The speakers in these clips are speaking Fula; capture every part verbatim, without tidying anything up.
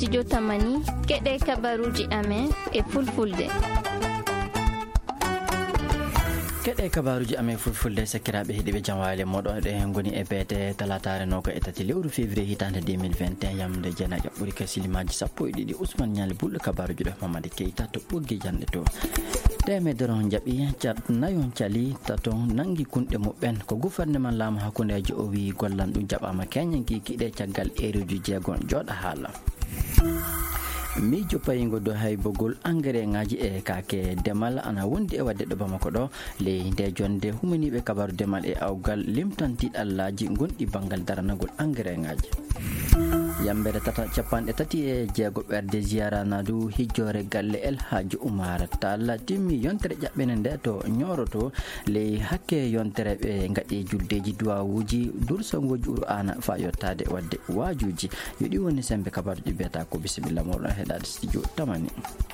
studio tamani keɗe kabaruji amen e fulfulde. keɗe kabaruji amen fulfulde sakiraɓe heeɗiɓe jamwale moɗon ɗe goni e beete talatare noga e tati lewru février hitande deux mille vingt et un yamde jeena ƴaɓɓuri ka silimaji sappo e ɗiɗi ousmane ñale bulɗo kabaruji ɗo mamadi keyta to ɓoggi janɗe to temedere jaaɓi nayon cali taton nangi kunɗe muɓɓen ko gouvernement laamu hakkudeji o wi gollan ɗum jaɓama keñanki kiɗe caggal ereji jeegon jooɗa haala miijo payingo do hay bogol engrais ngaji e kake demal ana wondi e wadde ɗo Bamako ɗo ley nde jonde humaniɓe kabaru demal e awgal limtantiɗallaji gonɗi banggal daranagol engrais ngaji yambere tata capanɗe tati e jeego ɓerde ziyara nadu hijjore galle El Hadji Oumar Tall timmi yontere ƴaɓɓene nde to ñoroto ley hakke yontere ɓe gaɗi juldeji duwawuji dursangoji uru ana fa yottade wadde wajuji yoɗi woni sembe kabaruji biyata ko bisimilla moɗon heɗade studio tamani.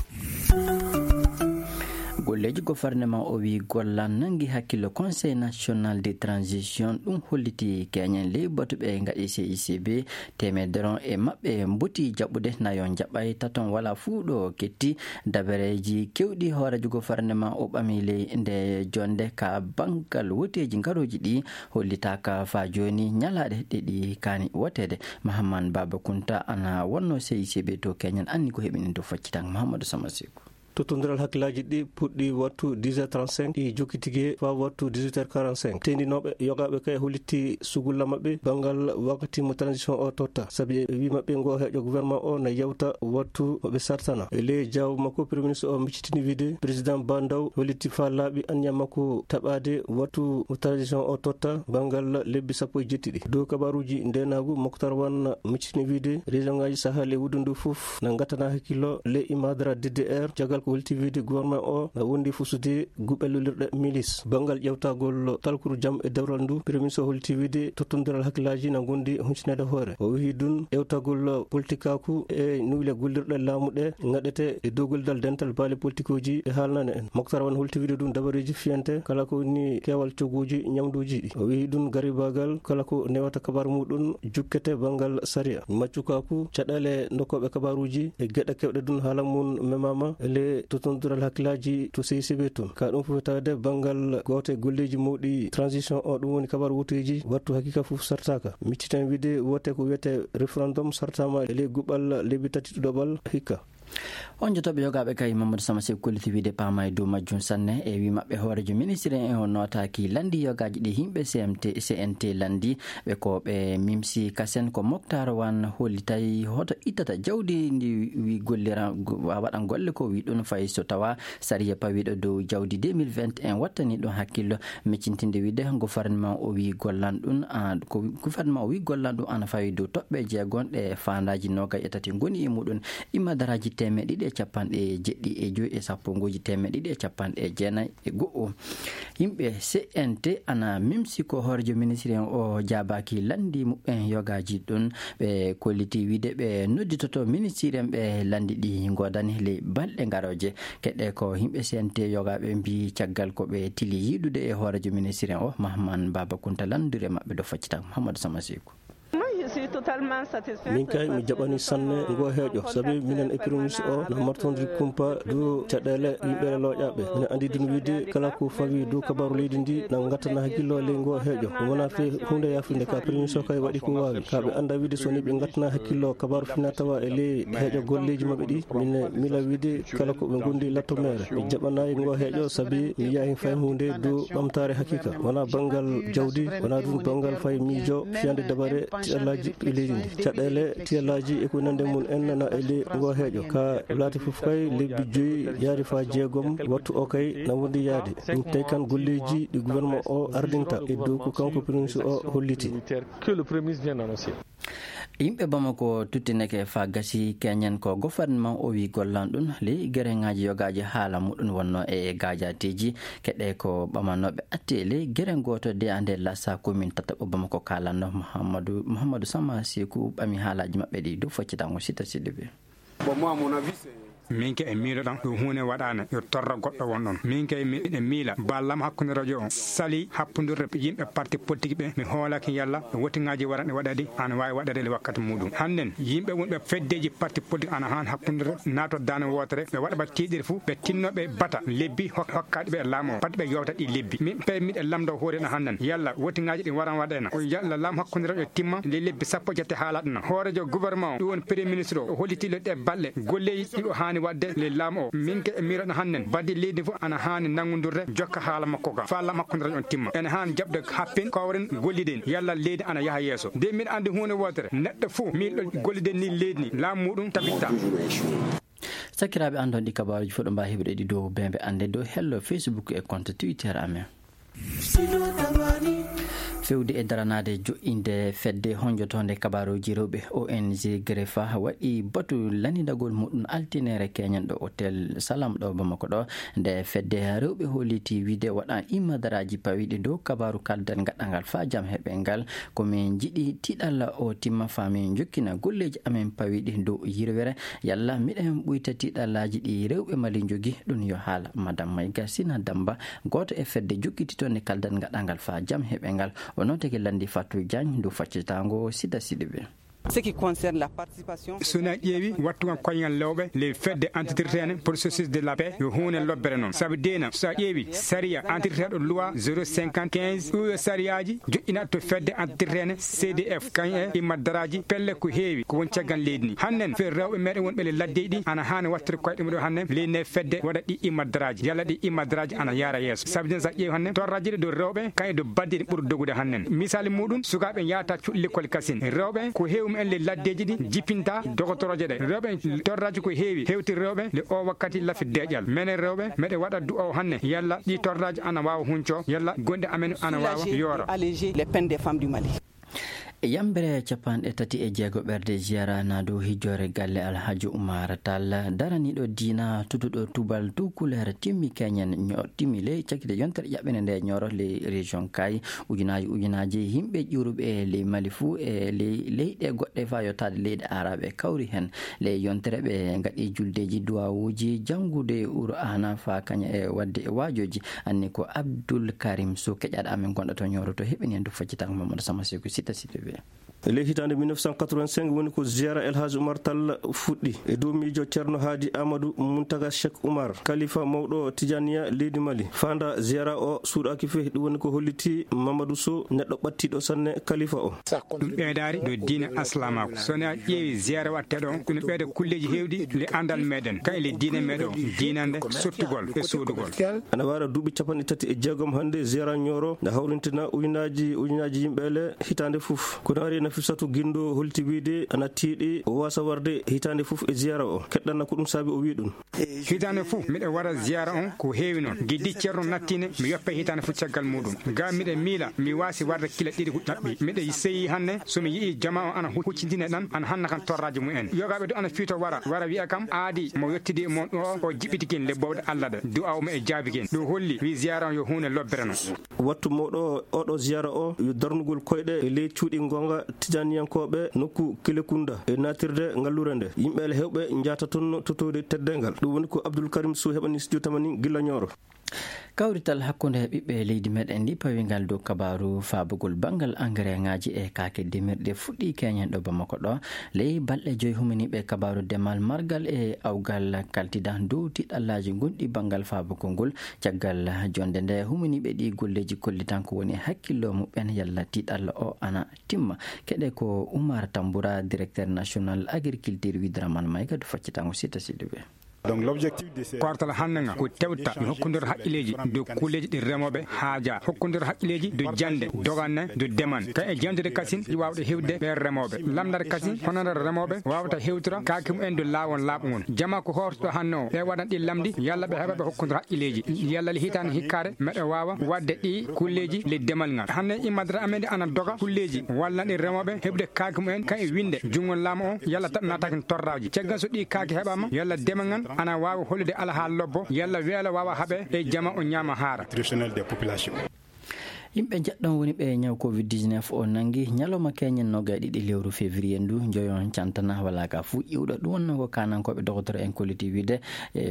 golleji gouvernement o wi gollan nangi hakkillo conseil national de transition ɗum holliti keñen ley batuɓe gaɗi C I C B temedere e mabɓe mbuti jaɓɓude nayon jaɓɓay taton wala fuu ɗo ketti dabareji kewɗi hoorejo gouvernement o ɓami ley nde jonde ka bangal woteji garoji ɗi hollitaka fa joni ñalaɗe ɗiɗi kani wotede. Mahamman Baba Kunta ana wonno C I C B to keñen anni ko heɓini to faccitan Mahamadou Samasikou. totondiral hakkillaji ɗi puɗɗi wattu dix heures trente-cinq ɗi jokkitigui fa wattu dix-huit heures quarante-cinq tendinoɓe yogaɓe kay hollitti sugulla mabɓe banggal wakkati mo transition o totta saabi wi mabɓe ngo heeƴo gouvernement o ne yewta wattu moɓe sartana e ley jaw makko premier ministre o miccitini wiide président Bandaw hollitti fa laaɓi anniyam makko taɓade wattu mo transition o totta banggal lebbi sappo e jettiɗi dow kabaruji ndenagu Moktar Wan miccitini wiide région ngaji sahel e wuudu ndu foof ne gattana hakkillo ley imadara D D R jagal holti wiide gouvernement o na wondi fusude guɓellolirɗe milice bangal ƴewtagol talkuru jaam e dewral ndu premier ministre holti wiide tottodiral hakkillaji na gondi huncinede hoore o wi dun ƴewtagol politique aku e nuyle gollirɗe laamu ɗe gaɗete e dogoldal dental baali politique uji e haalnane en. Moktar Wan holti wiide ɗum dabareji fiyante kala ko woni kewal coguji ñamduji ɗi o wi ɗum garibagal kala ko newata kabaru muɗum jukkete bangal saria maccukaku caɗele dokkoɓe kabaruji e gueɗe kewɗe ɗum haala mum memama ele totondiral hakkillaji to C I C B tun ka ɗum fof tawde bangal gote golleji mawɗi transition o ɗum woni kabaru wotoji wattu hakkika fof sartaka micciten wiide wote ko wiyete référendum sartama e ley guɓal lebbi tati ɗiɗoɓal hikka. on jotoɓe yogaɓe kay Mamadou Samasikou kolliti wiide pama e dow majjum sanne e wi mabɓe hoorejo ministre en o notaki landi yogaji ɗi himɓe C M T C N T landi ɓe ko ɓe mimsi kasen ko Moktar Wan hollitay hoto ittata jawdi ndi wi gollira waɗan golle ko wi ɗum fayi so tawa sariya pawiɗo dow jawdi deux mille vingt et un wattani ɗum hakkillo miccintinde wiide gouvernement o wi gollan ɗum ko gouvernement o wi gollan ɗum ana fawi dow toɓɓe jeegon ɗe fandaji nogay e tati goni e muɗum imadaraji teme ɗiɗi e capanɗe jeɗɗi e joyi e sappo ngoji teme ɗiɗi e capanɗe jeenayi e go'o. yimɓe C N T ana mimsi ko hoorejo ministre en o jabaki landi muɓɓen yogaji ɗum ɓe kolliti wiide ɓe nodditoto ministre en ɓe landi ɗi godani ley balɗe garoje keɗɗe ko yimɓe C N T yogaɓe mbi caggal ko ɓe tili yiɗude e hoorejo ministre en o Mahamman Baba Kunta landure mabɓe do faccitan Mahamadou Samasikou. min kay mi jaɓani sanne ngo heeƴo saabi minen e premier ministre o no martodiri kumpa dow caɗele yimɓe looƴaɓe minen andi dun wiide kala ko fawi dow kabaru leydi ndi na gattana hakkillo ley ngo heeƴo wona fe hunde yafinde ka premier ministre o kay waɗi ko wawi kaɓe anda wiide so ni ɓe gattana hakkillo kabaru fina tawa e ley heeƴo golleji mabɓe ɗi min mila wiide kala ko ɓe gondi latto mere mi jaɓanayi ngo heeƴo saabi mi yahi fay hunde dow ɓamtare hakkika wona banggal jawdi wona ɗum banggal fay miijo fiyande dabare tiɗallaji e leydi ndi caɗele tiyallaji e ko nande mum en nana e ley ngo heeƴo ka laati fof kay lebbi joyi yaari fa jeegom wattu o kay na wondi yaade ɗum tawi kan golleji ɗi gouvernement o ardinta e dow ko kanko premier ministre o holliti. yimɓe Bamako tuttineke fa gasi keñen ko gouvernement o wi gollan ɗum ley guereŋaji yogaji haala muɗum wonno e gajateji keɗe ko ɓamanoɓe atti ley gueren goto de ande lassa commune tataɓo Bamako kalanno Mouhamadou Mouhamadou Samasikou ɓami haalaji mabɓe ɗi dow faccitango sita sidiɓe. min ke e miilo ɗon ɗum hunde waɗane yo torra goɗɗo won ɗon min ke e miila ballam hakkude radio on sali happudirde yimɓe parti politique ɓe mi hoolaki yalla wotingaji waranɗe waɗadi ana wawi waɗade le wakkati muɗum hannden yimɓe wonɓe feddeji parti politique ana han hakkudire nato dane wotere ɓe waɗa ba tiiɗiri fuu ɓe tinnoɓe bata lebbi hokkaɗe ɓe laam o pat ɓe yewta ɗi lebbi min pe miɗe lamdo hoorena hannden yalla wotingaji ɗi waran waɗena o yalla laam hakkudire radio timma le lebbi sappo jette haalaɗana hoorejo gouvernement o ɗum woni premier ministre o hollitile ɗe balle golleji ɗiɗo hani wadde le laam o min ke e miraɗo hannden baddi leydi fof ana hani nangodirde jokka haala makko ka fa laam hakkudire on timma ene hani jabde happin kawren golliden yalla leydi ana yaha yeeso de min andi hunde wotere neɗɗo fou miɗo golliden ni leydi ni laam muɗum tabitta sakiraɓe andon ɗi kabaruji fof ɗo mbawi heɓude ɗi dow bembe ande dow hello facebook e compte twitter amen fewde e daranade joƴƴinde fedde honjotonde kabaruji rewɓe O N G Grefa waɗi batu landidagol muɗum altinere keñen ɗo hôtel Salam ɗo Bamako ɗo nde fedde rewɓe holliti wiide waɗan immadaraji pawiɗi dow kabaru kalden gaɗɗangal fa jaam heɓe ngal komin jiiɗi tiɗalla o timma fami jokkina golleji amen pawiɗi dow yirwere yalla miɗen ɓuyta tiɗallaji ɗi rewɓe mali jogui ɗum yo haala madame Mayga Sina Damba goto e fedde jokkititonde kalden gaɗɗangal fa jaam heɓe ngal o noon tagi landi Fatou Diagne ndu faccitango Sida Sidibé. Ce qui concerne la participation sona ƴeewi wattugan koyngal lewɓe les fedde entretene processus de la paix yo hunde lobbere noon saabu dena sa ƴeewi saria entretene loi zéro cinquante quinze ɗo sariyaji joƴƴinat to fedde entretene C D F kañ e immaddaraji pelle ko heewi ko won caggal leydi ni hannen fe rewɓe meɗen wonɓe le laddeji ɗi ana hani wattude koyɗe muɗum hannen leydi fedde waɗa ɗi immaddaraji yalla ɗi immaddaraji ana yaara yeeso saabu den sa ƴeewi hannen torraji ɗi dow rewɓe kañ do baddiɗi ɓuuri dogude hannen misali muɗum sukaɓe yahata cuɗɗi l'école kasine rewɓe ko heewi en le laddeji ɗi jippinta dogotoroje ɗe rewɓe torraji ko heewi hewti rewɓe le o wakkati lafi deƴƴal menen rewɓe meɗe waɗa du o hanne yalla ɗi torraji ana wawa hunco yalla gonɗe amen ana wawa yoora alléger les peines des femmes du Mali. yambere capanɗe tati e jeego ɓerde jiyara na dow hijjore galle Alhaji Oumar Tall daraniɗo diina tutuɗo tubal dow couleur timmi keñen timmi ley cakkide yontere ƴaɓɓene nde ñoro ley région Kay ujunaji ujunaji yimɓe ƴuruɓe ley Mali fuu e ley leyɗe goɗɗe fa yottade leyɗe araɓe kawri hen ley yontere ɓe gaɗi juldeji duwawuji janggude uro ana fa kaña e wadde e wajoji anni ko Abdoul Karim Sow keƴaɗo amen gonɗo to ñoro to heɓini hen du faccitango Mamadou Samaseko Sita Sidibé. le hitande mille neuf cent quatre-vingt-cinq woni ko ziyara El Hadji Oumar Tall fuɗɗi e dow miijo ceerno Hadi Amadou Muntaga Cheikh Oumar khalifa mawɗo Tijaniya leydi Mali fanda ziyara o suuɗaki fe ɗum woni ko holliti Mamadou Sow neɗɗo ɓattiɗo sanne khalifa o ɗum ɓeydari do diina aslamako soni a ƴeewi ziyara watteɗo on ɗum ɓeyda kulleji hewɗi le andal meɗen kay le diine meɗen diinande sottugol e soodugol ana wara duuɓi capanɗe tati e jeegom hannde ziyara ñoro nde hawrintina ujunaji ujunaji yimɓele hitande fof kono ari Nafissatou Guindo holti wiide ana tiiɗi o wasa warde hitande fof e ziyara o keɗɗanna ko ɗum saabi o wi ɗum hitande fof miɗe wara ziyara on ko heewi noon guiddi ceerno nattine mi yoppe hitande fof caggal muɗum ga miɗe miila mi wasi warde kila ɗiɗi huɗɗaɓɓi miɗe seyi hannde somi yii jama o ana huccitine ɗan ana hanna kan torraji mumen yogaɓe do ana fiito wara wara wiya kam aadi mo yettidi e mon o o jiɓitikin le bowɗe Allah ɗe du'a o mo e jaabikin ɗum holli wi ziyara on yo hunde lobbere noon wattu mawɗo oɗo ziyara o yo darnugol koyɗe e ley cuuɗi gonga tijaniyankoɓe nokku Kilekunda e natirde ngallure nde yimɓele hewɓe jata toon totode teddengal ɗum woni ko Abdoul Karim Sow heɓani studio tamani gilla ñoro kawrital hakkunde ɓiɓɓe leydi meɗen ndi pawingal dow kabaru fabugol bangal engrais ngaji e kake demirɗe fuɗɗi keñen ɗo Bamako ɗo ley balɗe joyi huminiɓe kabaru demal margal e awgal kaltida dow tiɗallaji gonɗi bangal fabugol ngol caggal jonde nde huminiɓe ɗi golleji kollitan ko woni hakkillo muɓen yalla tiɗalla o ana timma keɗe ko Oumar Tamboura directeur national agriculture Widraman Mayga do faccitango Sita Sidibé. donc l'objectif de ces portal hannanga ko tewta hokkondir haqqileji do kuleji ɗi remoɓe haaja hokkondir haqqileji do jande doganne do deman kay e jandude kasin ɗi wawde hewde ɓe remoɓe lamdar kasin honore remoɓe wawata hewtira kaki mumen do lawon laaɓugol jama ko hortoɗo hanne o ɓe waɗan ɗi lamdi yalla ɓe heɓa ɓe hokkondir haqqileji yalla le hitande hikkare meɗe wawa wadde ɗi kulleji le demal ngal hanne immadara amen ana doga kulleji walla ɗi remoɓe heɓde kaki mumen kay e winde jungol laamu o yalla tan nataki torraji caggal so ɗi kaki heɓama yalla demal ngal ana wawa hollude alahaal lobbo yalla weela wawa haaɓe e jama o ñama haara e yimɓe jaɗɗon woni ɓe ñaw covid dix-neuf o nangi ñalawma keñen noga ɗiɗi lewru février ndu joyon cantana wala ka fu ƴiwɗo ɗum wonno ko kanankoɓe docteur en collectivité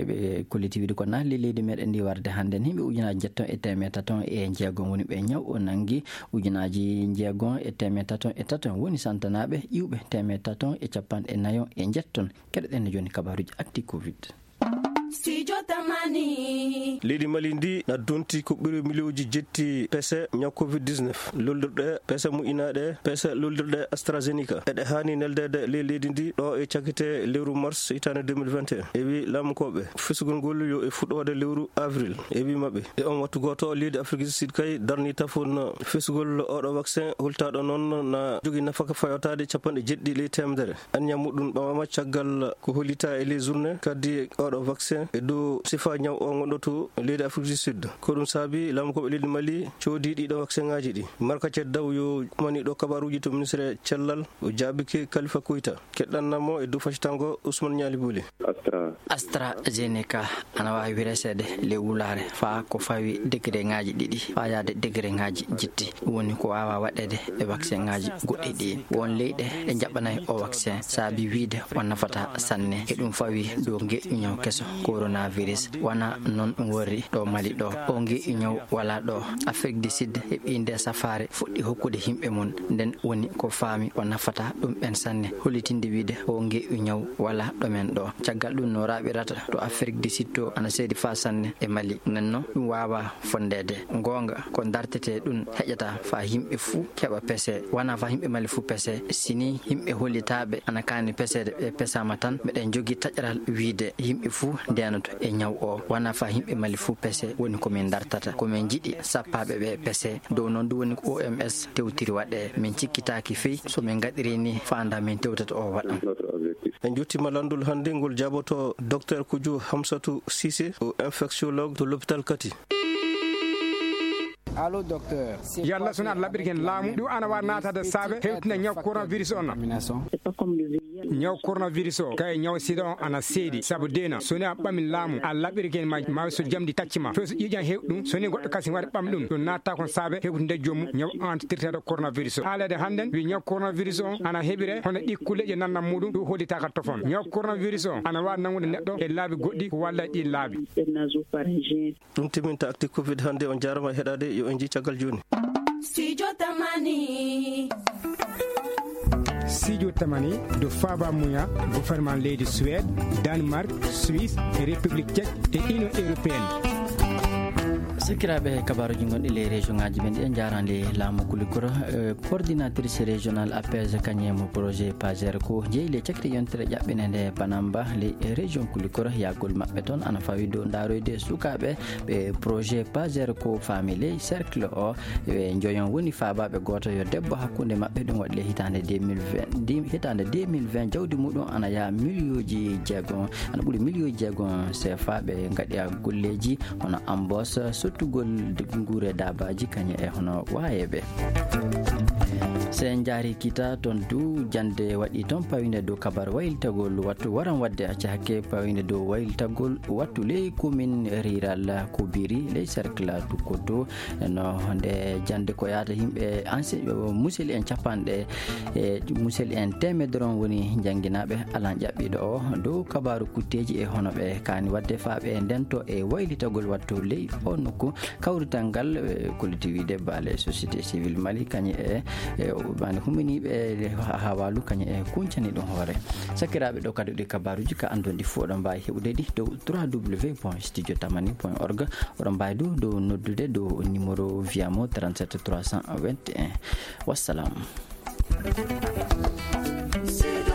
e collectivité ko nahli leydi meɗen ndi warde hannde yimɓe ujunaji jetton e temed taton e jeegom woni ɓe ñaw o nangi ujunaji jeegom e temed taton e taton woni santanaɓe ƴiwɓe temed taton e capanɗe nayo e jetton keɗoɗen joni kabaruji acti covid. Studio Tamani. Leydi Mali ndi na donti ko ɓuri milioji jetti pese ñaw covid dix-neuf loldirɗe pese mu'inaɗe pese loldirɗe AstraZeneca eɗe hani neldede ley leydi ndi ɗo e cakkete lewru mars hitande deux mille vingt et un e wi lamkoɓe fisgol ngol yo e fuɗɗode lewru avril e wi mabɓe e on wattu goto leydi Afrique du Sud kay darni tafon fisgol oɗo vaccin hultaɗo noon na jogui nafaka fayotade capanɗe jeɗɗi ley temedere anniya muɗum ɓamama caggal ko hollita e les journée kadi oɗo vaccin e dow sifa ñaw o gonɗoto leydi Afrique du Sud ko ɗum saabi lamkoɓe leydi Mali coodi ɗiɗo vaccin ngaji ɗi Marka Daw yo mani ɗo kabaruji to ministre cellal o jaabike Khalifa Koita keɗɗannamo e dow facitango Ousmane Niali Bouli. Astra AstraZeneca ana wawi wiresede le wulare fa ko fawi degré ngaji ɗiɗi fa yaade degré ngaji jitti woni ko wawa waɗede e vaccin ngaji goɗɗi ɗi won leyɗe ɗe jaɓanayi o vaccin saabi wiide o nafata sanne e ɗum fawi dow ngeƴƴu ñaw keso coronavirus wana non ɗum worri ɗo Mali ɗo o ngeƴƴu ñaw wala ɗo Afrique du Sud e ɓinde safare fuɗɗi hokkude himɓe mum nden woni ko faami o nafata ɗum ɓen sanne hollitinde wiide o ngeƴƴu ñaw wala ɗomen ɗo caggal ɗum no raɓirata to Afrique du Sud to ana seedi fa sanne e Mali nenno ɗum wawa fondede gonga ko dartete ɗum heƴata fa yimɓe fuu keɓa pese wana fa yimɓe Mali fuu pese sini yimɓe hollitaɓe ana kani pesede ɓe pesama tan meɗen jogui taƴral wiide yimɓe fuu ndenoto e ñaw o wana fa yimɓe Mali fuu pese woni komin dartata komin jiiɗi sappaɓe ɓe pese dow noon ɗum woni ko O M S tewtiri waɗe min cikkitaki feyi somin gaɗiri ni fanda min tewtata o waɗam. en juttima landol hannde ngol jaboto docteur Koudio Hamsatou Cissé o infectiologue to l'hôpital Kati. Allo docteur. Yalla suna laɓirken laamu ɗum ana wawa natade saabe hewtina ñaw coronavirus on ñaw coronavirus o kay ñaw sida on ana seedi saabu dena soni a ɓamin laamu a laɓirken ma ma so jamdi taccima to so ƴiƴan hew ɗum soni goɗɗo kasi waɗi ɓam ɗum ɗum natta kon saabe hewtude joomum ñaw antitirteɗo coronavirus o haalede hannden wi ñaw coronavirus o ana heɓire hono ɗikku leƴƴe nannam muɗum ɗum hollitaka tofon ñaw coronavirus o ana wawi nangude neɗɗo e laabi goɗɗi ko walla ɗi laabi ɗum timinta acti covid hannde on jarama heɗade yo en ji caggal joni. Studio Tamani. Studio Tamani do Faba Mouya gouvernement leydi Suède Danemark Suisse et République tchèque et Union européenne. Sikiraɓe kabaruji gonɗi le région ngaji men ɗi jarande laamu kulikoro coordinatrice régional A P S kañemo projet pager ko jeeyi le cakri yontere ƴaɓɓinede banamba le région kulikoro yagol mabɓe toon ana fawi dow daroyde sukaɓe ɓe projet pager ko faami ley cercle o ɓe joyon woni fabaɓe goto yo debbo hakkude mabɓe ɗum waɗi le hitande deux mille vingt hitande deux mille vingt jawdi muɗum ana yaa millioji jeegon ana ɓuuri millioji jeegon C F A ɓe gaɗiya golleji hono embauche sottugol guure dabaji kañe e hono wayeɓe sen jaari kita toon du jande waɗi toon pawide dow kabar waylitagol wattu waran wadde acca hakke pawide dow waylitagol wattu ley commune rural Kobiri ley cercle Tukoto no nde jande ko yaata yimɓe ancien musel en capanɗe e musel en temedron woni jangguinaɓe alan ƴaɓɓiɗo o dow kabaru kutteji e hono ɓe kani wadde faaɓe ndento e waylitagol wattu ley o nokku kawrital ngal collectivité baale société civile Mali kañe e bani huminiɓe ha walu kañe e kuncani ɗum hoore sakiraɓe ɗo kadi ɗi kabaruji ka andon ɗi fo oɗon mbawi heɓude ɗi dow w w w point studio tamani point org oɗon mbawi du dow noddude dow numéro viyamo trente-sept trois cent vingt et un wassalam.